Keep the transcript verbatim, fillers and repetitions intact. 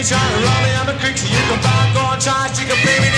me try to run me on the creek so you can back or try. She can pay me